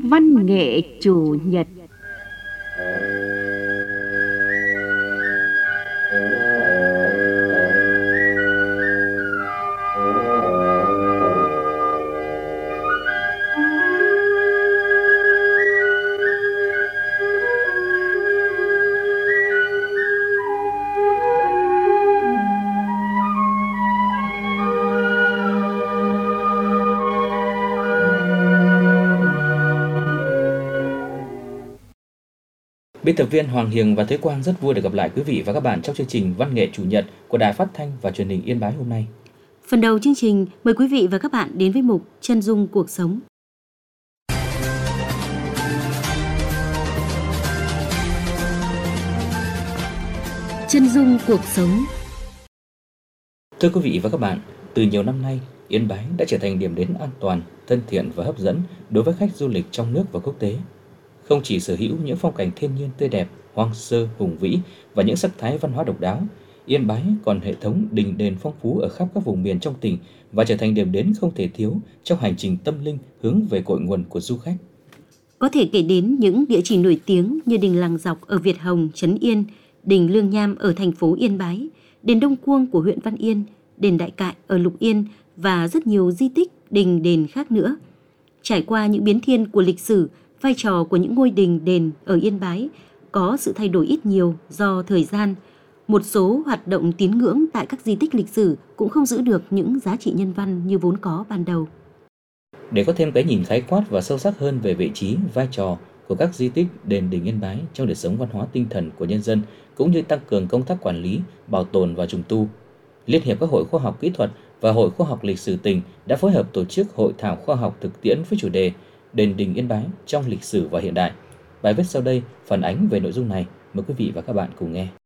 Văn nghệ chủ nhật. Biên tập viên Hoàng Hiền và Thế Quang rất vui được gặp lại quý vị và các bạn trong chương trình Văn nghệ chủ nhật của Đài Phát thanh và Truyền hình Yên Bái hôm nay. Phần đầu chương trình, mời quý vị và các bạn đến với mục Chân dung cuộc sống. Chân dung cuộc sống. Thưa quý vị và các bạn, từ nhiều năm nay, Yên Bái đã trở thành điểm đến an toàn, thân thiện và hấp dẫn đối với khách du lịch trong nước và quốc tế. Không chỉ sở hữu những phong cảnh thiên nhiên tươi đẹp, hoang sơ, hùng vĩ và những sắc thái văn hóa độc đáo, Yên Bái còn hệ thống đình đền phong phú ở khắp các vùng miền trong tỉnh và trở thành điểm đến không thể thiếu trong hành trình tâm linh hướng về cội nguồn của du khách. Có thể kể đến những địa chỉ nổi tiếng như đình Làng Dọc ở Việt Hồng, Trấn Yên, đình Lương Nham ở thành phố Yên Bái, đền Đông Cuông của huyện Văn Yên, đền Đại Cại ở Lục Yên và rất nhiều di tích đình đền khác nữa. Trải qua những biến thiên của lịch sử, vai trò của những ngôi đình đền ở Yên Bái có sự thay đổi ít nhiều do thời gian. Một số hoạt động tín ngưỡng tại các di tích lịch sử cũng không giữ được những giá trị nhân văn như vốn có ban đầu. Để có thêm cái nhìn khái quát và sâu sắc hơn về vị trí, vai trò của các di tích đền đình Yên Bái trong đời sống văn hóa tinh thần của nhân dân, cũng như tăng cường công tác quản lý, bảo tồn và trùng tu, Liên hiệp các hội khoa học kỹ thuật và Hội khoa học lịch sử tỉnh đã phối hợp tổ chức hội thảo khoa học thực tiễn với chủ đề Đền đình Yên Bái trong lịch sử và hiện đại. Bài viết sau đây phản ánh về nội dung này, mời quý vị và các bạn cùng nghe.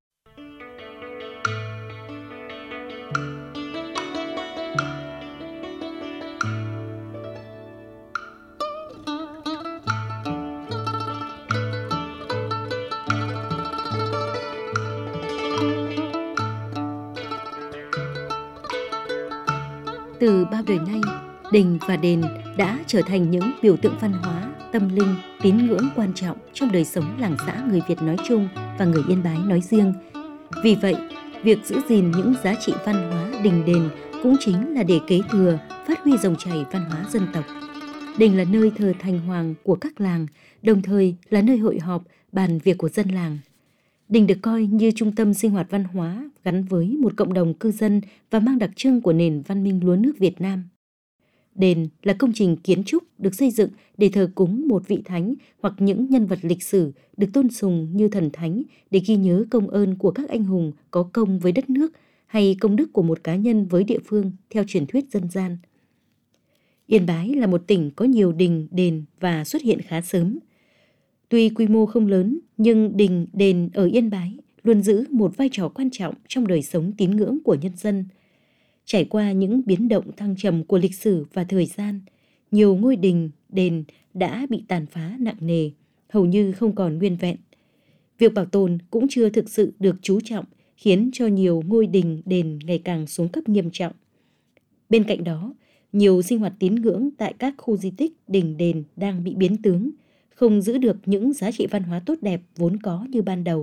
Từ bao đời nay, đình và đền đã trở thành những biểu tượng văn hóa, tâm linh, tín ngưỡng quan trọng trong đời sống làng xã người Việt nói chung và người Yên Bái nói riêng. Vì vậy, việc giữ gìn những giá trị văn hóa đình đền cũng chính là để kế thừa, phát huy dòng chảy văn hóa dân tộc. Đình là nơi thờ thành hoàng của các làng, đồng thời là nơi hội họp, bàn việc của dân làng. Đình được coi như trung tâm sinh hoạt văn hóa gắn với một cộng đồng cư dân và mang đặc trưng của nền văn minh lúa nước Việt Nam. Đền là công trình kiến trúc được xây dựng để thờ cúng một vị thánh hoặc những nhân vật lịch sử được tôn sùng như thần thánh để ghi nhớ công ơn của các anh hùng có công với đất nước hay công đức của một cá nhân với địa phương theo truyền thuyết dân gian. Yên Bái là một tỉnh có nhiều đình, đền và xuất hiện khá sớm. Tuy quy mô không lớn, nhưng đình, đền ở Yên Bái luôn giữ một vai trò quan trọng trong đời sống tín ngưỡng của nhân dân. Trải qua những biến động thăng trầm của lịch sử và thời gian, nhiều ngôi đình, đền đã bị tàn phá nặng nề, hầu như không còn nguyên vẹn. Việc bảo tồn cũng chưa thực sự được chú trọng, khiến cho nhiều ngôi đình, đền ngày càng xuống cấp nghiêm trọng. Bên cạnh đó, nhiều sinh hoạt tín ngưỡng tại các khu di tích, đình, đền đang bị biến tướng, không giữ được những giá trị văn hóa tốt đẹp vốn có như ban đầu.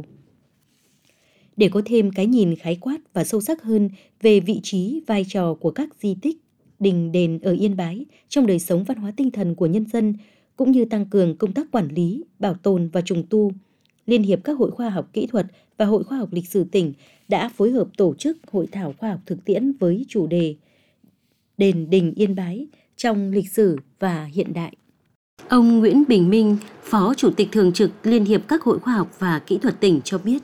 Để có thêm cái nhìn khái quát và sâu sắc hơn về vị trí, vai trò của các di tích, đình, đền ở Yên Bái trong đời sống văn hóa tinh thần của nhân dân, cũng như tăng cường công tác quản lý, bảo tồn và trùng tu, Liên hiệp các hội khoa học kỹ thuật và Hội khoa học lịch sử tỉnh đã phối hợp tổ chức hội thảo khoa học thực tiễn với chủ đề Đền đình Yên Bái trong lịch sử và hiện đại. Ông Nguyễn Bình Minh, Phó Chủ tịch Thường trực Liên hiệp các hội khoa học và kỹ thuật tỉnh cho biết.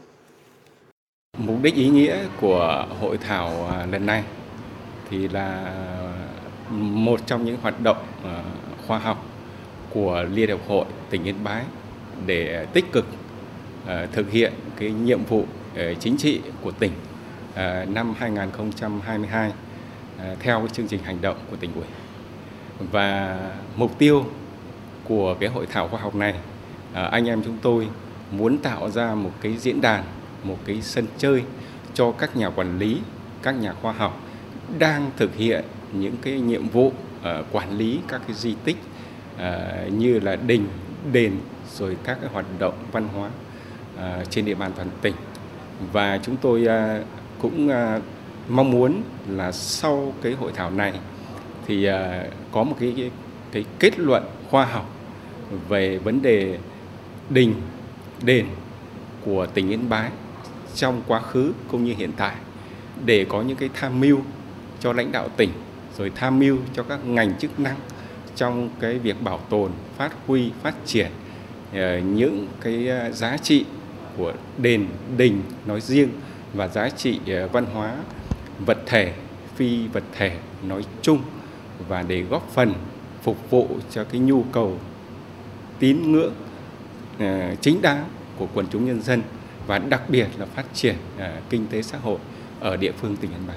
Mục đích ý nghĩa của hội thảo lần này thì là một trong những hoạt động khoa học của Liên hiệp hội tỉnh Yên Bái để tích cực thực hiện cái nhiệm vụ chính trị của tỉnh năm 2022 theo cái chương trình hành động của tỉnh ủy. Và mục tiêu của cái hội thảo khoa học này, anh em chúng tôi muốn tạo ra một cái diễn đàn, một cái sân chơi cho các nhà quản lý, các nhà khoa học đang thực hiện những cái nhiệm vụ quản lý các cái di tích như là đình, đền, rồi các cái hoạt động văn hóa trên địa bàn toàn tỉnh. Và chúng tôi cũng mong muốn là sau cái hội thảo này thì có một cái kết luận khoa học về vấn đề đình, đền của tỉnh Yên Bái trong quá khứ cũng như hiện tại, để có những cái tham mưu cho lãnh đạo tỉnh, rồi tham mưu cho các ngành chức năng trong cái việc bảo tồn, phát huy, phát triển những cái giá trị của đền, đình nói riêng và giá trị văn hóa vật thể, phi vật thể nói chung, và để góp phần phục vụ cho cái nhu cầu tín ngưỡng chính đáng của quần chúng nhân dân, và đặc biệt là phát triển kinh tế xã hội ở địa phương tỉnh Yên Bái.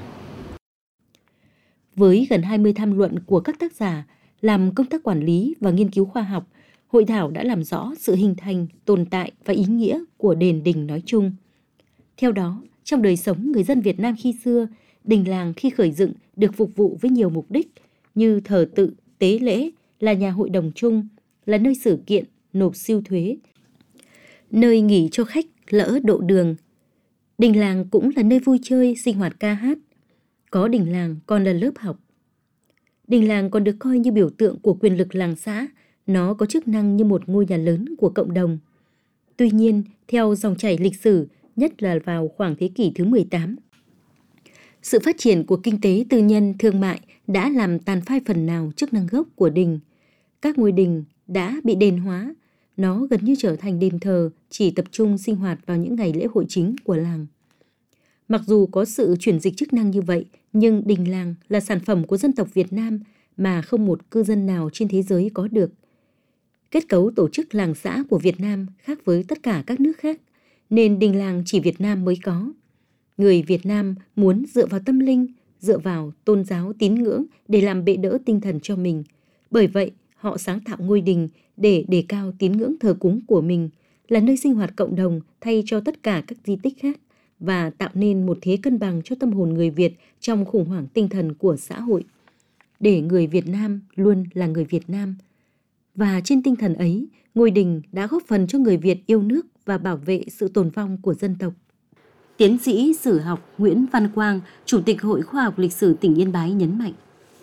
Với gần 20 tham luận của các tác giả làm công tác quản lý và nghiên cứu khoa học, hội thảo đã làm rõ sự hình thành, tồn tại và ý nghĩa của đền đình nói chung. Theo đó, trong đời sống người dân Việt Nam khi xưa, đình làng khi khởi dựng được phục vụ với nhiều mục đích như thờ tự, tế lễ, là nhà hội đồng chung, là nơi sự kiện, nộp siêu thuế, nơi nghỉ cho khách lỡ độ đường. Đình làng cũng là nơi vui chơi, sinh hoạt ca hát. Có đình làng còn là lớp học. Đình làng còn được coi như biểu tượng của quyền lực làng xã, nó có chức năng như một ngôi nhà lớn của cộng đồng. Tuy nhiên, theo dòng chảy lịch sử, nhất là vào khoảng thế kỷ thứ 18, sự phát triển của kinh tế tư nhân thương mại đã làm tàn phai phần nào chức năng gốc của đình. Các ngôi đình đã bị đền hóa, nó gần như trở thành đền thờ chỉ tập trung sinh hoạt vào những ngày lễ hội chính của làng. Mặc dù có sự chuyển dịch chức năng như vậy, nhưng đình làng là sản phẩm của dân tộc Việt Nam mà không một cư dân nào trên thế giới có được. Kết cấu tổ chức làng xã của Việt Nam khác với tất cả các nước khác, nên đình làng chỉ Việt Nam mới có. Người Việt Nam muốn dựa vào tâm linh, dựa vào tôn giáo tín ngưỡng để làm bệ đỡ tinh thần cho mình. Bởi vậy, họ sáng tạo ngôi đình để đề cao tín ngưỡng thờ cúng của mình, là nơi sinh hoạt cộng đồng thay cho tất cả các di tích khác, và tạo nên một thế cân bằng cho tâm hồn người Việt trong khủng hoảng tinh thần của xã hội. Để người Việt Nam luôn là người Việt Nam. Và trên tinh thần ấy, ngôi đình đã góp phần cho người Việt yêu nước và bảo vệ sự tồn vong của dân tộc. Tiến sĩ sử học Nguyễn Văn Quang, Chủ tịch Hội Khoa học Lịch sử tỉnh Yên Bái nhấn mạnh.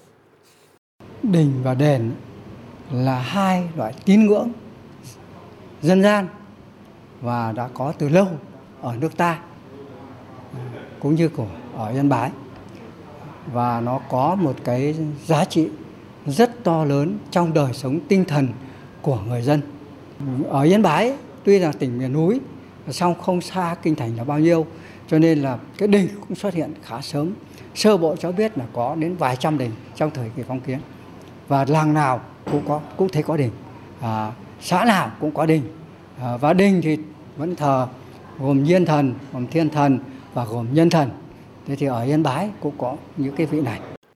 Đình và đền là hai loại tín ngưỡng dân gian và đã có từ lâu ở nước ta cũng như ở Yên Bái, và nó có một cái giá trị rất to lớn trong đời sống tinh thần của người dân. Ở Yên Bái tuy là tỉnh miền núi, song không xa kinh thành là bao nhiêu, cho nên là cái đình cũng xuất hiện khá sớm. Sơ bộ cho biết là có đến vài trăm đình trong thời kỳ phong kiến, và làng nào cũng thấy có đình, xã nào cũng có đình, và đình thì vẫn thờ gồm nhiên thần, gồm thiên thần và gồm nhân thần. Thế thì ở Yên Bái cũng có những cái vị này.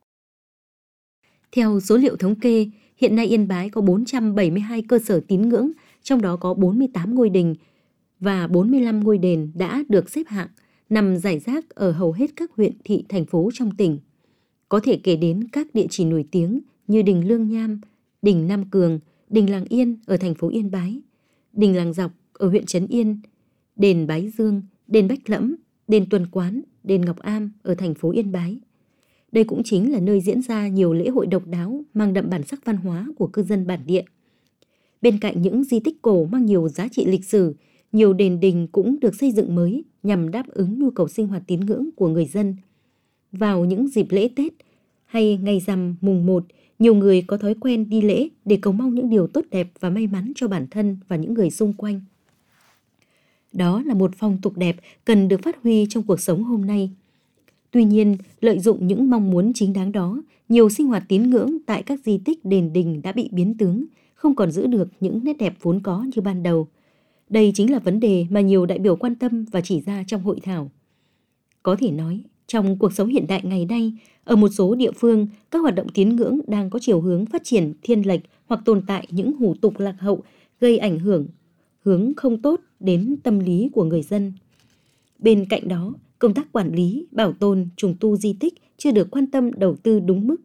Theo số liệu thống kê, hiện nay Yên Bái có 472 cơ sở tín ngưỡng, trong đó có 48 ngôi đình và 45 ngôi đền đã được xếp hạng, nằm rải rác ở hầu hết các huyện, thị, thành phố trong tỉnh. Có thể kể đến các địa chỉ nổi tiếng như đình Lương Nham, đình Nam Cường, đình Làng Yên ở thành phố Yên Bái, đình Làng Dọc ở huyện Trấn Yên, đền Bái Dương, đền Bách Lẫm, đền Tuần Quán, đền Ngọc Am ở thành phố Yên Bái. Đây cũng chính là nơi diễn ra nhiều lễ hội độc đáo mang đậm bản sắc văn hóa của cư dân bản địa. Bên cạnh những di tích cổ mang nhiều giá trị lịch sử, nhiều đền đình cũng được xây dựng mới nhằm đáp ứng nhu cầu sinh hoạt tín ngưỡng của người dân. Vào những dịp lễ Tết hay ngày rằm mùng 1, nhiều người có thói quen đi lễ để cầu mong những điều tốt đẹp và may mắn cho bản thân và những người xung quanh. Đó là một phong tục đẹp cần được phát huy trong cuộc sống hôm nay. Tuy nhiên, lợi dụng những mong muốn chính đáng đó, nhiều sinh hoạt tín ngưỡng tại các di tích đền đình đã bị biến tướng, không còn giữ được những nét đẹp vốn có như ban đầu. Đây chính là vấn đề mà nhiều đại biểu quan tâm và chỉ ra trong hội thảo. Có thể nói, trong cuộc sống hiện đại ngày nay, ở một số địa phương, các hoạt động tín ngưỡng đang có chiều hướng phát triển thiên lệch hoặc tồn tại những hủ tục lạc hậu, gây ảnh hưởng hướng không tốt đến tâm lý của người dân. Bên cạnh đó, công tác quản lý, bảo tồn, trùng tu di tích chưa được quan tâm đầu tư đúng mức.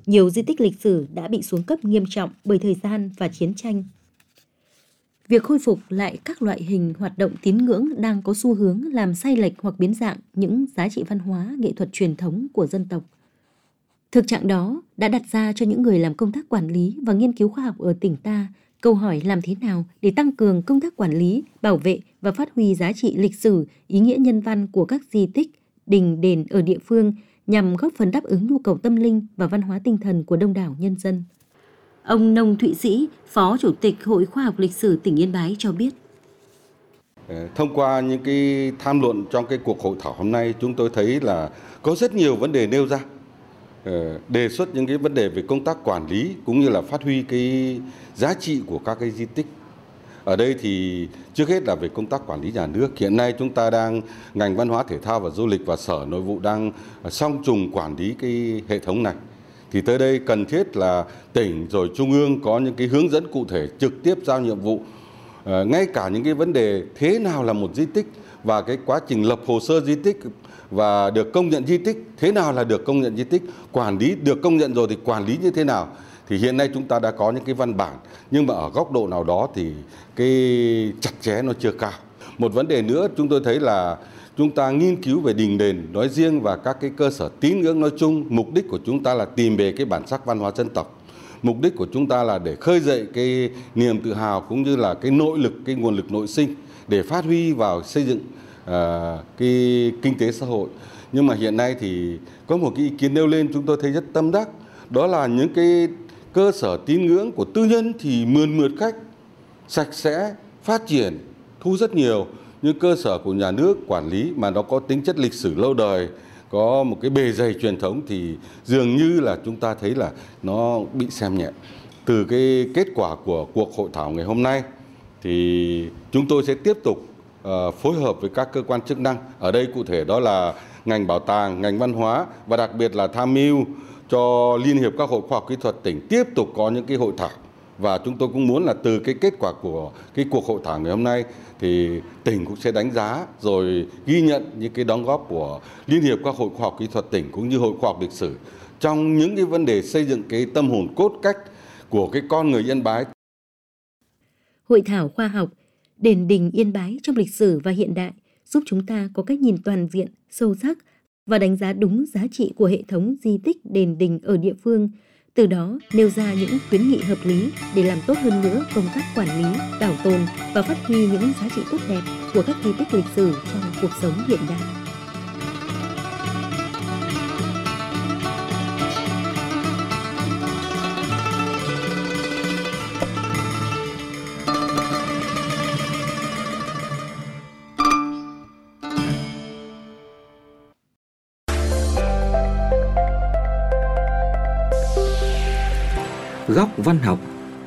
Nhiều di tích lịch sử đã bị xuống cấp nghiêm trọng bởi thời gian và chiến tranh. Việc khôi phục lại các loại hình hoạt động tín ngưỡng đang có xu hướng làm sai lệch hoặc biến dạng những giá trị văn hóa, nghệ thuật truyền thống của dân tộc. Thực trạng đó đã đặt ra cho những người làm công tác quản lý và nghiên cứu khoa học ở tỉnh ta câu hỏi làm thế nào để tăng cường công tác quản lý, bảo vệ và phát huy giá trị lịch sử, ý nghĩa nhân văn của các di tích, đình, đền ở địa phương nhằm góp phần đáp ứng nhu cầu tâm linh và văn hóa tinh thần của đông đảo nhân dân. Ông Nông Thụy Sĩ, Phó Chủ tịch Hội Khoa học Lịch sử tỉnh Yên Bái cho biết. Thông qua những cái tham luận trong cái cuộc hội thảo hôm nay, chúng tôi thấy là có rất nhiều vấn đề nêu ra. Đề xuất những cái vấn đề về công tác quản lý cũng như là phát huy cái giá trị của các cái di tích. Ở đây thì trước hết là về công tác quản lý nhà nước. Hiện nay chúng ta đang, ngành văn hóa thể thao và du lịch và Sở Nội vụ đang song trùng quản lý cái hệ thống này. Thì tới đây cần thiết là tỉnh rồi trung ương có những cái hướng dẫn cụ thể trực tiếp giao nhiệm vụ. Ngay cả những cái vấn đề thế nào là một di tích và cái quá trình lập hồ sơ di tích và được công nhận di tích, thế nào là được công nhận di tích, quản lý được công nhận rồi thì quản lý như thế nào. Thì hiện nay chúng ta đã có những cái văn bản, nhưng mà ở góc độ nào đó thì cái chặt chẽ nó chưa cao. Một vấn đề nữa chúng tôi thấy là chúng ta nghiên cứu về đình đền nói riêng và các cái cơ sở tín ngưỡng nói chung, mục đích của chúng ta là tìm về cái bản sắc văn hóa dân tộc. Mục đích của chúng ta là để khơi dậy cái niềm tự hào cũng như là cái nội lực, cái nguồn lực nội sinh để phát huy vào xây dựng cái kinh tế xã hội. Nhưng mà hiện nay thì có một cái ý kiến nêu lên chúng tôi thấy rất tâm đắc, đó là những cái cơ sở tín ngưỡng của tư nhân thì mượt khách, sạch sẽ, phát triển, thu rất nhiều. Nhưng cơ sở của nhà nước quản lý mà nó có tính chất lịch sử lâu đời, có một cái bề dày truyền thống thì dường như là chúng ta thấy là nó bị xem nhẹ. Từ cái kết quả của cuộc hội thảo ngày hôm nay thì chúng tôi sẽ tiếp tục phối hợp với các cơ quan chức năng. Ở đây cụ thể đó là ngành bảo tàng, ngành văn hóa và đặc biệt là tham mưu cho Liên hiệp các hội khoa học kỹ thuật tỉnh tiếp tục có những cái hội thảo. Và chúng tôi cũng muốn là từ cái kết quả của cái cuộc hội thảo ngày hôm nay thì tỉnh cũng sẽ đánh giá rồi ghi nhận những cái đóng góp của Liên hiệp các hội khoa học kỹ thuật tỉnh cũng như Hội khoa học lịch sử trong những cái vấn đề xây dựng cái tâm hồn cốt cách của cái con người Yên Bái. Hội thảo khoa học Đền đình Yên Bái trong lịch sử và hiện đại giúp chúng ta có cách nhìn toàn diện, sâu sắc và đánh giá đúng giá trị của hệ thống di tích đền đình ở địa phương, từ đó nêu ra những khuyến nghị hợp lý để làm tốt hơn nữa công tác quản lý, bảo tồn và phát huy những giá trị tốt đẹp của các di tích lịch sử trong cuộc sống hiện đại. Góc văn học.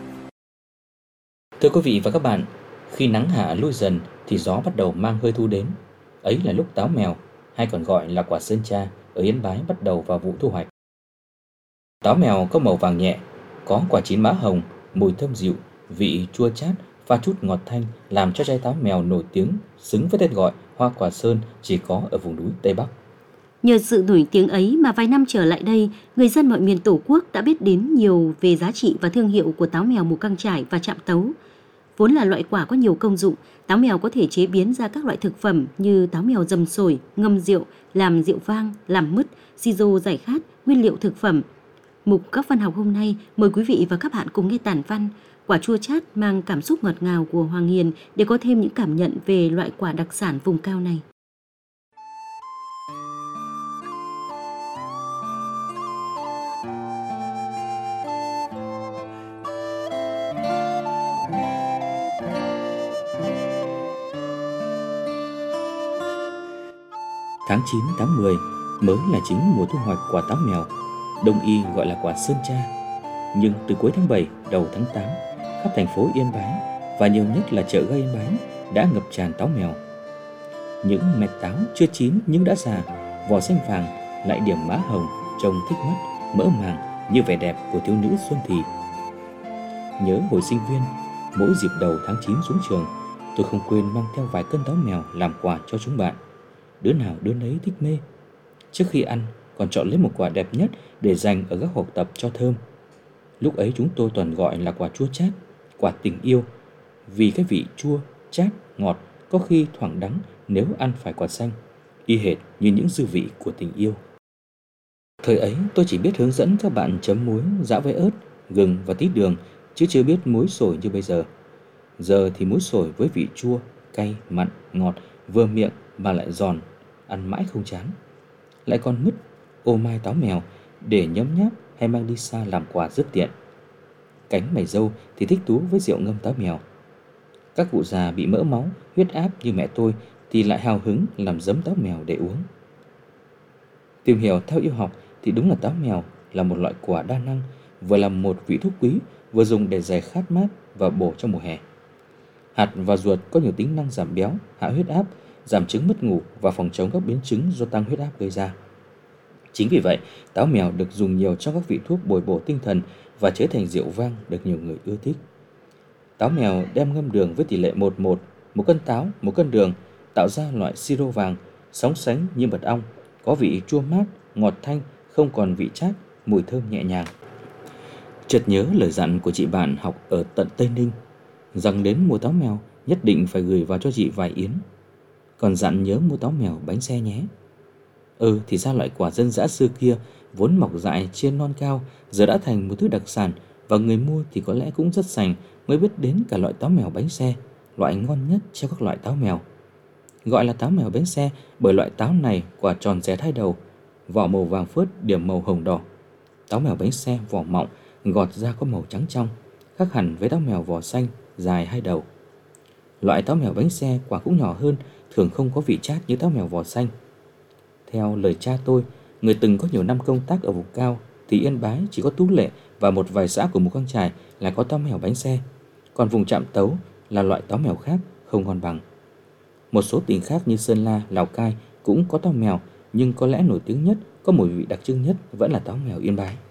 Thưa quý vị và các bạn, khi nắng hạ lui dần thì gió bắt đầu mang hơi thu đến. Ấy là lúc táo mèo, hay còn gọi là quả sơn tra, ở Yên Bái bắt đầu vào vụ thu hoạch. Táo mèo có màu vàng nhẹ, có quả chín má hồng, mùi thơm dịu, vị chua chát, pha chút ngọt thanh làm cho trái táo mèo nổi tiếng, xứng với tên gọi hoa quả sơn chỉ có ở vùng núi Tây Bắc. Nhờ sự nổi tiếng ấy mà vài năm trở lại đây, người dân mọi miền Tổ quốc đã biết đến nhiều về giá trị và thương hiệu của táo mèo Mù Căng Chải và Trạm Tấu. Vốn là loại quả có nhiều công dụng, táo mèo có thể chế biến ra các loại thực phẩm như táo mèo dầm sồi, ngâm rượu, làm rượu vang, làm mứt, siro giải khát, nguyên liệu thực phẩm. Mục Góc văn học hôm nay mời quý vị và các bạn cùng nghe tản văn Quả chua chát mang cảm xúc ngọt ngào của Hoàng Hiền để có thêm những cảm nhận về loại quả đặc sản vùng cao này. Tháng 9, tháng 10 mới là chính mùa thu hoạch quả táo mèo, Đông y gọi là quả sơn tra. Nhưng từ cuối tháng 7, đầu tháng 8, khắp thành phố Yên Bái và nhiều nhất là chợ ga Yên Bái đã ngập tràn táo mèo. Những mẹt táo chưa chín nhưng đã già, vỏ xanh vàng lại điểm má hồng, trông thích mắt, mỡ màng như vẻ đẹp của thiếu nữ xuân thì. Nhớ hồi sinh viên, mỗi dịp đầu tháng 9 xuống trường, tôi không quên mang theo vài cân táo mèo làm quà cho chúng bạn. Đứa nào đứa nấy thích mê. Trước khi ăn còn chọn lấy một quả đẹp nhất để dành ở góc học tập cho thơm. Lúc ấy chúng tôi toàn gọi là quả chua chát, quả tình yêu, vì cái vị chua, chát, ngọt có khi thoảng đắng nếu ăn phải quả xanh, y hệt như những dư vị của tình yêu. Thời ấy tôi chỉ biết hướng dẫn các bạn chấm muối, giã với ớt, gừng và tí đường, chứ chưa biết muối sổi như bây giờ. Giờ thì muối sổi với vị chua, cay, mặn, ngọt, vừa miệng mà lại giòn, ăn mãi không chán. Lại còn mứt, ô mai táo mèo để nhấm nháp hay mang đi xa làm quà rất tiện. Cánh mày dâu thì thích thú với rượu ngâm táo mèo. Các cụ già bị mỡ máu, huyết áp như mẹ tôi thì lại hào hứng làm giấm táo mèo để uống. Tìm hiểu theo y học thì đúng là táo mèo là một loại quả đa năng, vừa là một vị thuốc quý, vừa dùng để giải khát mát và bổ trong mùa hè. Hạt và ruột có nhiều tính năng giảm béo, hạ huyết áp, giảm chứng mất ngủ và phòng chống các biến chứng do tăng huyết áp gây ra. Chính vì vậy, táo mèo được dùng nhiều trong các vị thuốc bồi bổ tinh thần và chế thành rượu vang được nhiều người ưa thích. Táo mèo đem ngâm đường với tỷ lệ 1:1, 1 cân táo, 1 cân đường, tạo ra loại siro vàng, sóng sánh như mật ong, có vị chua mát, ngọt thanh, không còn vị chát, mùi thơm nhẹ nhàng. Chợt nhớ lời dặn của chị bạn học ở tận Tây Ninh, rằng đến mua táo mèo nhất định phải gửi vào cho chị vài yến. Còn dặn nhớ mua táo mèo bánh xe nhé. Thì ra loại quả dân dã xưa kia vốn mọc dại trên non cao giờ đã thành một thứ đặc sản, và người mua thì có lẽ cũng rất sành mới biết đến cả loại táo mèo bánh xe, loại ngon nhất trong các loại táo mèo. Gọi là táo mèo bánh xe bởi loại táo này quả tròn rét hai đầu, vỏ màu vàng phớt điểm màu hồng đỏ. Táo mèo bánh xe vỏ mọng, gọt ra có màu trắng trong, khác hẳn với táo mèo vỏ xanh dài hai đầu. Loại táo mèo bánh xe quả cũng nhỏ hơn, thường không có vị chát như táo mèo vỏ xanh. Theo lời cha tôi, người từng có nhiều năm công tác ở vùng cao, thì Yên Bái chỉ có Tú Lệ và một vài xã của Mù Căng Chải là có táo mèo bánh xe, còn vùng Trạm Tấu là loại táo mèo khác không ngon bằng. Một số tỉnh khác như Sơn La, Lào Cai cũng có táo mèo, nhưng có lẽ nổi tiếng nhất, có mùi vị đặc trưng nhất vẫn là táo mèo Yên Bái.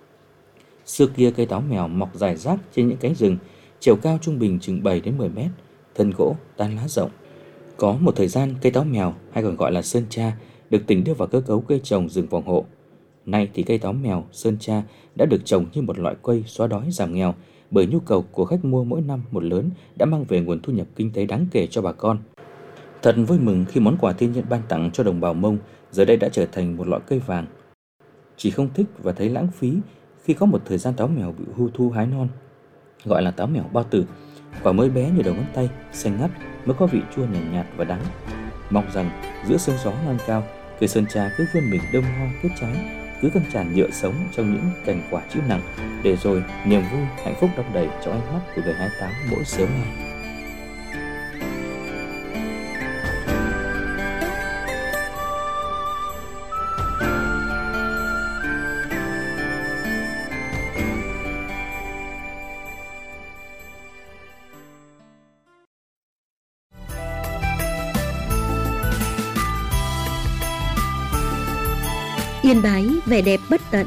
Xưa kia cây táo mèo mọc rải rác trên những cánh rừng, chiều cao trung bình chừng 7 đến 10 mét, thân gỗ, tán lá rộng. Có một thời gian cây táo mèo hay còn gọi là sơn cha được tỉnh đưa vào cơ cấu cây trồng rừng phòng hộ. Nay thì cây táo mèo, sơn cha đã được trồng như một loại cây xóa đói giảm nghèo, bởi nhu cầu của khách mua mỗi năm một lớn đã mang về nguồn thu nhập kinh tế đáng kể cho bà con. Thật vui mừng khi món quà thiên nhiên ban tặng cho đồng bào Mông giờ đây đã trở thành một loại cây vàng. Chỉ không thích và thấy lãng phí khi có một thời gian táo mèo bị hư thu hái non, gọi là táo mèo bao tử. Quả mới bé như đầu ngón tay, xanh ngắt, mới có vị chua nhàn nhạt và đắng. Mong rằng giữa sương gió non cao, cây sơn cha cứ vươn mình đơm hoa kết trái, cứ căng tràn nhựa sống trong những cành quả chữ nặng, để rồi niềm vui, hạnh phúc đong đầy trong ánh mắt của người hái táo mỗi sớm mai. Yên Bái, vẻ đẹp bất tận.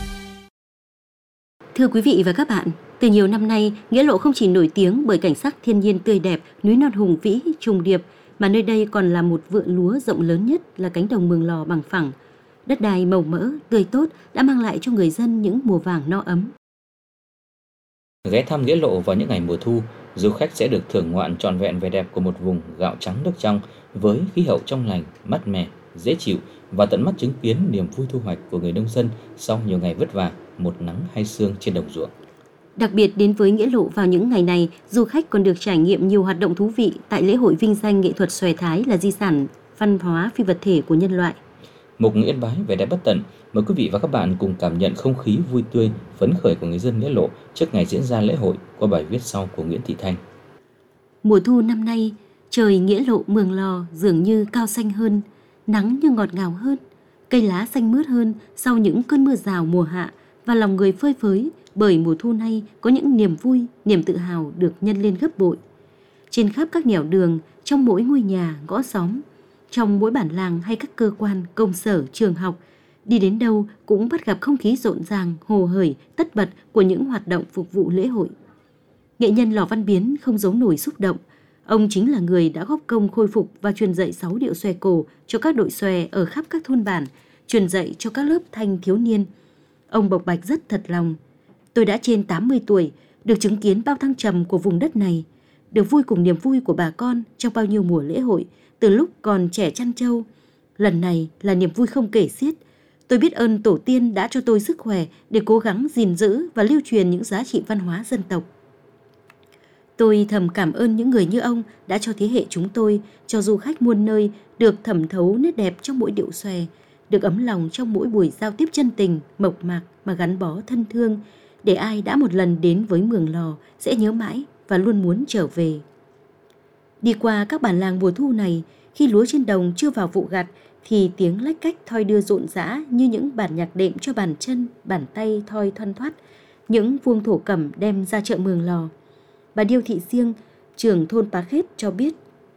Thưa quý vị và các bạn, từ nhiều năm nay, Nghĩa Lộ không chỉ nổi tiếng bởi cảnh sắc thiên nhiên tươi đẹp, núi non hùng vĩ, trùng điệp, mà nơi đây còn là một vựa lúa rộng lớn nhất là cánh đồng Mường Lò bằng phẳng. Đất đai màu mỡ, tươi tốt đã mang lại cho người dân những mùa vàng no ấm. Ghé thăm Nghĩa Lộ vào những ngày mùa thu, du khách sẽ được thưởng ngoạn trọn vẹn vẻ đẹp của một vùng gạo trắng nước trong với khí hậu trong lành, mát mẻ, dễ chịu, và tận mắt chứng kiến niềm vui thu hoạch của người nông dân sau nhiều ngày vất vả, một nắng hay sương trên đồng ruộng. Đặc biệt đến với Nghĩa Lộ vào những ngày này, du khách còn được trải nghiệm nhiều hoạt động thú vị tại lễ hội vinh danh nghệ thuật xòe thái là di sản văn hóa phi vật thể của nhân loại. Mục Yên Bái vẻ đẹp bất tận, mời quý vị và các bạn cùng cảm nhận không khí vui tươi, phấn khởi của người dân Nghĩa Lộ trước ngày diễn ra lễ hội qua bài viết sau của Nguyễn Thị Thanh. Mùa thu năm nay, trời Nghĩa Lộ Mường Lò dường như cao xanh hơn, nắng như ngọt ngào hơn, cây lá xanh mướt hơn sau những cơn mưa rào mùa hạ, và lòng người phơi phới bởi mùa thu nay có những niềm vui, niềm tự hào được nhân lên gấp bội. Trên khắp các nẻo đường, trong mỗi ngôi nhà, ngõ xóm, trong mỗi bản làng hay các cơ quan, công sở, trường học, đi đến đâu cũng bắt gặp không khí rộn ràng, hồ hởi, tất bật của những hoạt động phục vụ lễ hội. Nghệ nhân Lò Văn Biến không giấu nổi xúc động. Ông chính là người đã góp công khôi phục và truyền dạy 6 điệu xòe cổ cho các đội xòe ở khắp các thôn bản, truyền dạy cho các lớp thanh thiếu niên. Ông bộc bạch rất thật lòng. Tôi đã trên 80 tuổi, được chứng kiến bao thăng trầm của vùng đất này, được vui cùng niềm vui của bà con trong bao nhiêu mùa lễ hội, từ lúc còn trẻ chăn trâu. Lần này là niềm vui không kể xiết. Tôi biết ơn tổ tiên đã cho tôi sức khỏe để cố gắng gìn giữ và lưu truyền những giá trị văn hóa dân tộc. Tôi thầm cảm ơn những người như ông đã cho thế hệ chúng tôi, cho du khách muôn nơi được thẩm thấu nét đẹp trong mỗi điệu xòe, được ấm lòng trong mỗi buổi giao tiếp chân tình, mộc mạc mà gắn bó thân thương, để ai đã một lần đến với Mường Lò sẽ nhớ mãi và luôn muốn trở về. Đi qua các bản làng mùa thu này, khi lúa trên đồng chưa vào vụ gặt, thì tiếng lách cách thoi đưa rộn rã như những bản nhạc đệm cho bàn chân, bàn tay thoi thoăn thoắt, những vuông thổ cẩm đem ra chợ Mường Lò. Bà Điêu Thị Siêng, trưởng thôn Pá Khết cho biết,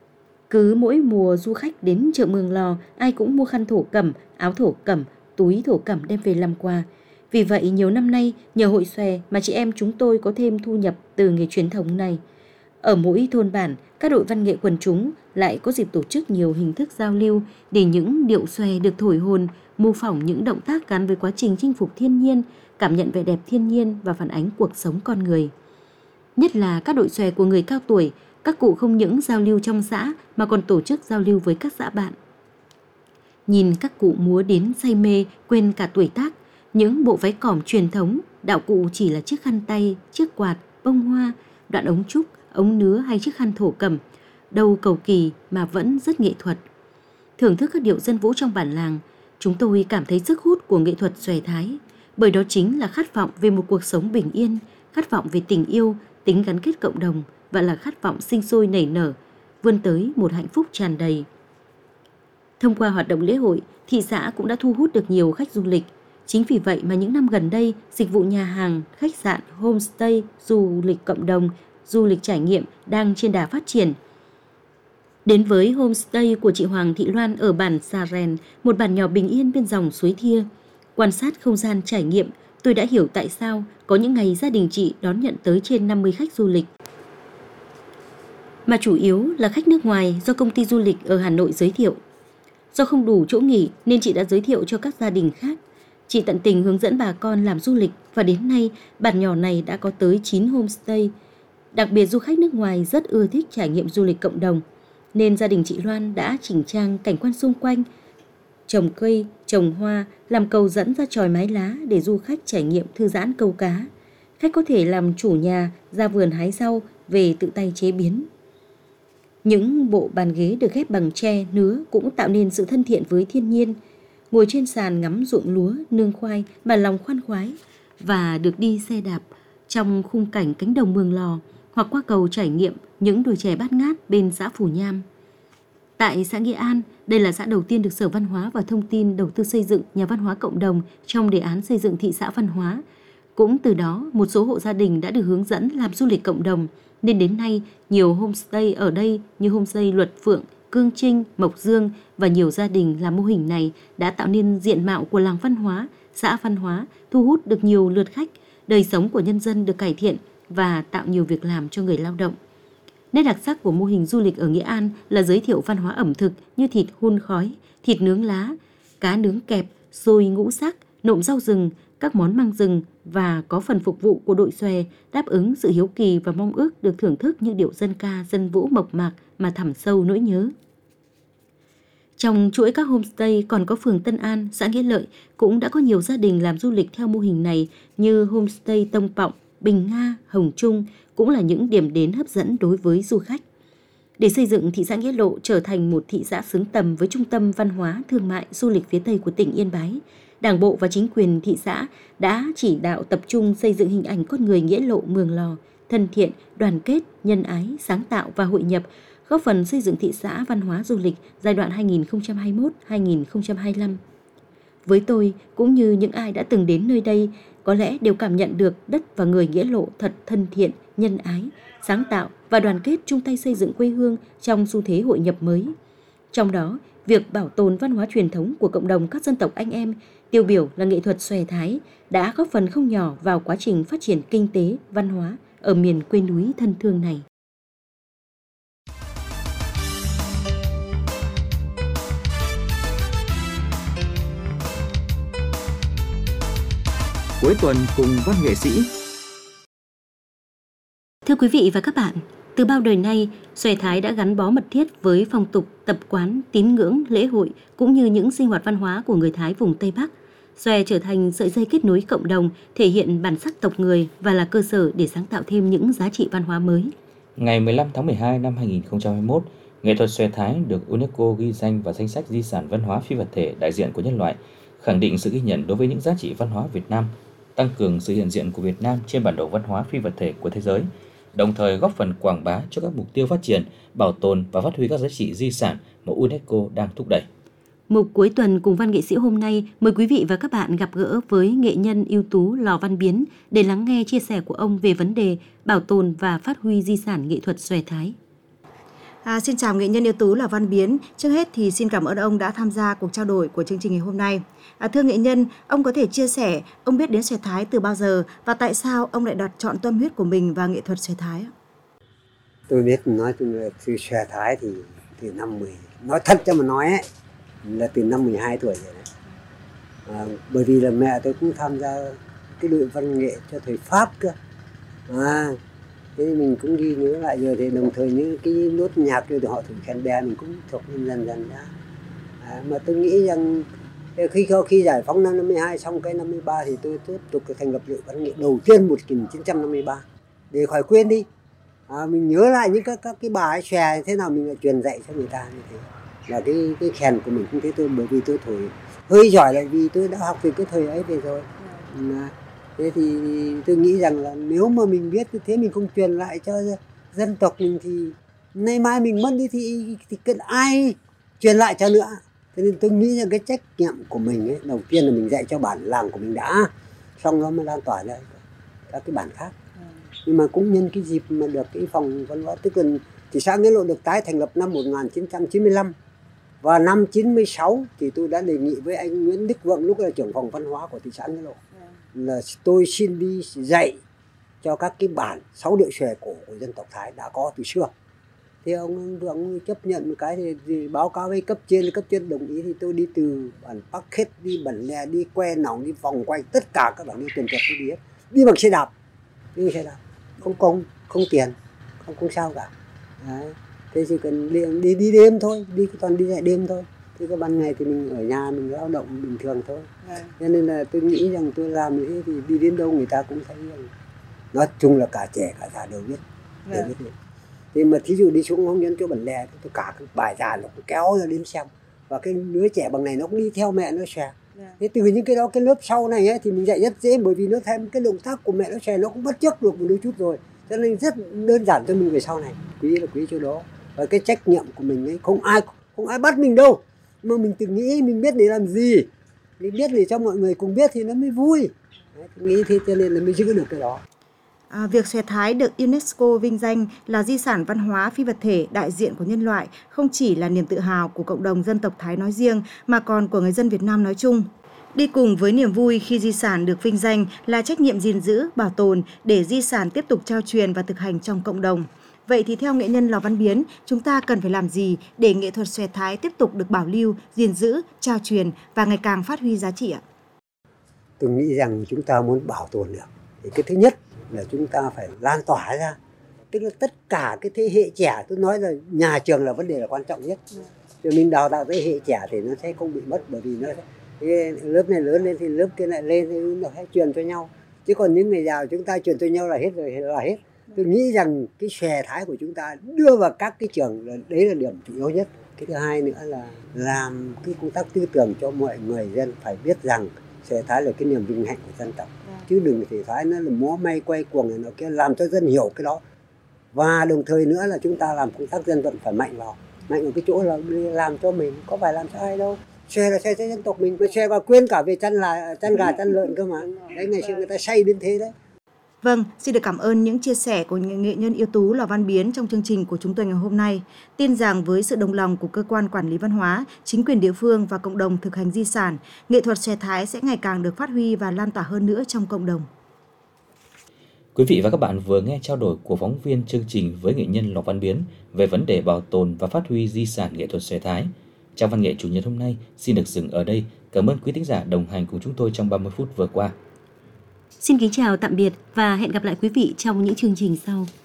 cứ mỗi mùa du khách đến chợ Mường Lò, ai cũng mua khăn thổ cẩm, áo thổ cẩm, túi thổ cẩm đem về làm quà. Vì vậy, nhiều năm nay, nhờ hội xòe mà chị em chúng tôi có thêm thu nhập từ nghề truyền thống này. Ở mỗi thôn bản, các đội văn nghệ quần chúng lại có dịp tổ chức nhiều hình thức giao lưu để những điệu xòe được thổi hồn, mô phỏng những động tác gắn với quá trình chinh phục thiên nhiên, cảm nhận vẻ đẹp thiên nhiên và phản ánh cuộc sống con người. Nhất là các đội xòe của người cao tuổi, các cụ không những giao lưu trong xã mà còn tổ chức giao lưu với các xã bạn. Nhìn các cụ múa đến say mê, quên cả tuổi tác, những bộ váy cỏm truyền thống, đạo cụ chỉ là chiếc khăn tay, chiếc quạt, bông hoa, đoạn ống trúc, ống nứa hay chiếc khăn thổ cẩm, đâu cầu kỳ mà vẫn rất nghệ thuật. Thưởng thức các điệu dân vũ trong bản làng, chúng tôi cảm thấy sức hút của nghệ thuật xòe Thái, bởi đó chính là khát vọng về một cuộc sống bình yên, khát vọng về tình yêu, tính gắn kết cộng đồng và là khát vọng sinh sôi nảy nở, vươn tới một hạnh phúc tràn đầy. Thông qua hoạt động lễ hội, thị xã cũng đã thu hút được nhiều khách du lịch. Chính vì vậy mà những năm gần đây, dịch vụ nhà hàng, khách sạn, homestay, du lịch cộng đồng, du lịch trải nghiệm đang trên đà phát triển. Đến với homestay của chị Hoàng Thị Loan ở bản Sa Rèn, một bản nhỏ bình yên bên dòng suối Thia. Quan sát không gian trải nghiệm, tôi đã hiểu tại sao có những ngày gia đình chị đón nhận tới trên 50 khách du lịch. Mà chủ yếu là khách nước ngoài do công ty du lịch ở Hà Nội giới thiệu. Do không đủ chỗ nghỉ nên chị đã giới thiệu cho các gia đình khác. Chị tận tình hướng dẫn bà con làm du lịch và đến nay bản nhỏ này đã có tới 9 homestay. Đặc biệt du khách nước ngoài rất ưa thích trải nghiệm du lịch cộng đồng, nên gia đình chị Loan đã chỉnh trang cảnh quan xung quanh, trồng cây, trồng hoa, làm cầu dẫn ra chòi mái lá để du khách trải nghiệm thư giãn câu cá. Khách có thể làm chủ nhà, ra vườn hái rau, về tự tay chế biến. Những bộ bàn ghế được ghép bằng tre, nứa cũng tạo nên sự thân thiện với thiên nhiên. Ngồi trên sàn ngắm ruộng lúa, nương khoai mà lòng khoan khoái, và được đi xe đạp trong khung cảnh cánh đồng Mường Lò, hoặc qua cầu trải nghiệm những đồi chè bát ngát bên xã Phù Nham. Tại xã Nghĩa An, đây là xã đầu tiên được Sở Văn hóa và Thông tin đầu tư xây dựng nhà văn hóa cộng đồng trong đề án xây dựng thị xã văn hóa. Cũng từ đó, một số hộ gia đình đã được hướng dẫn làm du lịch cộng đồng, nên đến nay nhiều homestay ở đây như homestay Luật Phượng, Cương Trinh, Mộc Dương và nhiều gia đình làm mô hình này đã tạo nên diện mạo của làng văn hóa, xã văn hóa, thu hút được nhiều lượt khách, đời sống của nhân dân được cải thiện và tạo nhiều việc làm cho người lao động. Nét đặc sắc của mô hình du lịch ở Nghĩa An là giới thiệu văn hóa ẩm thực như thịt hun khói, thịt nướng lá, cá nướng kẹp, xôi ngũ sắc, nộm rau rừng, các món măng rừng và có phần phục vụ của đội xòe đáp ứng sự hiếu kỳ và mong ước được thưởng thức những điệu dân ca, dân vũ mộc mạc mà thẳm sâu nỗi nhớ. Trong chuỗi các homestay còn có phường Tân An, xã Nghĩa Lợi cũng đã có nhiều gia đình làm du lịch theo mô hình này như homestay Tông Pọng, Bình Nga, Hồng Trung cũng là những điểm đến hấp dẫn đối với du khách. Để xây dựng thị xã Nghĩa Lộ trở thành một thị xã xứng tầm với trung tâm văn hóa, thương mại, du lịch phía Tây của tỉnh Yên Bái, Đảng bộ và chính quyền thị xã đã chỉ đạo tập trung xây dựng hình ảnh con người Nghĩa Lộ Mường Lò, thân thiện, đoàn kết, nhân ái, sáng tạo và hội nhập, góp phần xây dựng thị xã văn hóa du lịch giai đoạn 2021-2025. Với tôi, cũng như những ai đã từng đến nơi đây, có lẽ đều cảm nhận được đất và người Nghĩa Lộ thật thân thiện, nhân ái, sáng tạo và đoàn kết chung tay xây dựng quê hương trong xu thế hội nhập mới. Trong đó, việc bảo tồn văn hóa truyền thống của cộng đồng các dân tộc anh em, tiêu biểu là nghệ thuật xòe Thái, đã góp phần không nhỏ vào quá trình phát triển kinh tế, văn hóa ở miền quê núi thân thương này. Cuối tuần cùng văn nghệ sĩ. Thưa quý vị và các bạn, từ bao đời nay, xòe thái đã gắn bó mật thiết với phong tục, tập quán, tín ngưỡng, lễ hội cũng như những sinh hoạt văn hóa của người Thái vùng Tây Bắc. Xòe trở thành sợi dây kết nối cộng đồng, thể hiện bản sắc tộc người và là cơ sở để sáng tạo thêm những giá trị văn hóa mới. Ngày 15 tháng 12 năm 2021, nghệ thuật xòe Thái được UNESCO ghi danh vào danh sách di sản văn hóa phi vật thể đại diện của nhân loại, khẳng định sự ghi nhận đối với những giá trị văn hóa Việt Nam, tăng cường sự hiện diện của Việt Nam trên bản đồ văn hóa phi vật thể của thế giới, đồng thời góp phần quảng bá cho các mục tiêu phát triển, bảo tồn và phát huy các giá trị di sản mà UNESCO đang thúc đẩy. Mục cuối tuần cùng văn nghệ sĩ hôm nay mời quý vị và các bạn gặp gỡ với nghệ nhân ưu tú Lò Văn Biến để lắng nghe chia sẻ của ông về vấn đề bảo tồn và phát huy di sản nghệ thuật xòe Thái. Xin chào nghệ nhân ưu tú Lò Văn Biến. Trước hết thì xin cảm ơn ông đã tham gia cuộc trao đổi của chương trình ngày hôm nay. Thưa nghệ nhân, ông có thể chia sẻ ông biết đến xòe Thái từ bao giờ và tại sao ông lại đặt chọn tâm huyết của mình vào nghệ thuật xòe Thái? Tôi biết nói chung là từ xòe Thái thì từ nói thật cho mà nói ấy, là từ năm 12 tuổi rồi đấy. Bởi vì là mẹ tôi cũng tham gia cái đội văn nghệ cho thời Pháp cơ. Thế mình cũng ghi nhớ lại rồi thì đồng thời những cái nốt nhạc rồi họ thử khen bè mình cũng thuộc dần dần ra. Mà tôi nghĩ rằng khi giải phóng năm 52 xong cái 53 thì tôi tiếp tục thành lập đội văn nghệ đầu tiên 1953 để khỏi quên đi. Mình nhớ lại những các cái bài xòe thế nào mình lại truyền dạy cho người ta như thế. Là cái khen của mình cũng thế tôi, bởi vì tôi thổi hơi giỏi là vì tôi đã học từ cái thời ấy về rồi. Thế thì tôi nghĩ rằng là nếu mà mình biết như thế mình không truyền lại cho dân tộc mình thì nay mai mình mất đi thì cần ai truyền lại cho nữa. Thế nên tôi nghĩ rằng cái trách nhiệm của mình ấy, đầu tiên là mình dạy cho bản làng của mình đã, xong nó mới lan tỏa ra các cái bản khác. Nhưng mà cũng nhân cái dịp mà được cái phòng văn hóa, tức là thị xã Nghĩa Lộ được tái thành lập năm 1995 và năm 96 thì tôi đã đề nghị với anh Nguyễn Đức Vượng, lúc là trưởng phòng văn hóa của thị xã Nghĩa Lộ, là tôi xin đi dạy cho các cái bản 6 điệu xòe cổ của dân tộc Thái đã có từ xưa. Thì ông Vượng chấp nhận một cái thì báo cáo với cấp trên đồng ý, thì tôi đi từ bản Bắc Khết, đi bản Lè, đi Que Nòng, đi vòng quanh tất cả các bản đi tuần tuần tôi đi hết, đi bằng xe đạp, không công, không tiền, không sao cả. Đấy. Thế chỉ cần đi đêm thôi, toàn đi dạy đêm thôi. Thế cái ban ngày thì mình ở nhà mình lao động bình thường thôi. Cho nên là tôi nghĩ rằng tôi làm như thế thì đi đến đâu người ta cũng thấy rằng nói chung là cả trẻ cả già đều biết. Thì mà thí dụ đi xuống Hồng Nhân chỗ Bản Lè thì cả cái bài già nó cũng kéo ra đến xem, và cái đứa trẻ bằng này nó cũng đi theo mẹ nó xòe. Thế từ những cái đó, cái lớp sau này ấy, thì mình dạy rất dễ, bởi vì nó thêm cái động tác của mẹ nó xòe nó cũng bắt chước được một đôi chút rồi, cho nên rất đơn giản cho mình về sau này. Quý chỗ đó. Và cái trách nhiệm của mình ấy, không ai bắt mình đâu, mà mình tự nghĩ mình biết để làm gì, mình biết để cho mọi người cùng biết thì nó mới vui. Đấy, nghĩ thế cho nên là mới giữ được cái đó. Việc xòe Thái được UNESCO vinh danh là di sản văn hóa phi vật thể đại diện của nhân loại không chỉ là niềm tự hào của cộng đồng dân tộc Thái nói riêng mà còn của người dân Việt Nam nói chung. Đi cùng với niềm vui khi di sản được vinh danh là trách nhiệm gìn giữ, bảo tồn để di sản tiếp tục trao truyền và thực hành trong cộng đồng. Vậy thì theo nghệ nhân Lò Văn Biến, chúng ta cần phải làm gì để nghệ thuật xòe Thái tiếp tục được bảo lưu, gìn giữ, trao truyền và ngày càng phát huy giá trị ạ? Tôi nghĩ rằng chúng ta muốn bảo tồn được thì cái thứ nhất là chúng ta phải lan tỏa ra, tức là tất cả cái thế hệ trẻ, tôi nói là nhà trường là vấn đề là quan trọng nhất. Rồi mình đào tạo thế hệ trẻ thì nó sẽ không bị mất, bởi vì nó cái lớp này lớn lên thì lớp kia lại lên thì nó sẽ truyền cho nhau. Chứ còn những người già chúng ta truyền cho nhau là hết rồi, là hết. Tôi nghĩ rằng cái xòe Thái của chúng ta đưa vào các cái trường là đấy là điểm chủ yếu nhất. Cái thứ hai nữa là làm cái công tác tư tưởng cho mọi người dân phải biết rằng xòe Thái là cái niềm vinh hạnh của dân tộc. Chứ đừng thể Thái nó là múa may quay cuồng này nọ kia, làm cho dân hiểu cái đó. Và đồng thời nữa là chúng ta làm công tác dân vận phải mạnh vào cái chỗ là làm cho mình, có phải làm cho ai đâu. Xòe là xòe cho dân tộc mình, xòe và quên cả về chăn gà chăn lợn cơ mà. Đấy, ngày xưa người ta say đến thế đấy. Vâng, xin được cảm ơn những chia sẻ của nghệ nhân ưu tú Lò Văn Biến trong chương trình của chúng tôi ngày hôm nay. Tin rằng với sự đồng lòng của cơ quan quản lý văn hóa, chính quyền địa phương và cộng đồng thực hành di sản, nghệ thuật xòe Thái sẽ ngày càng được phát huy và lan tỏa hơn nữa trong cộng đồng. Quý vị và các bạn vừa nghe trao đổi của phóng viên chương trình với nghệ nhân Lò Văn Biến về vấn đề bảo tồn và phát huy di sản nghệ thuật xòe Thái. Trong văn nghệ chủ nhật hôm nay xin được dừng ở đây. Cảm ơn quý thính giả đồng hành cùng chúng tôi trong 30 phút vừa qua. Xin kính chào tạm biệt và hẹn gặp lại quý vị trong những chương trình sau.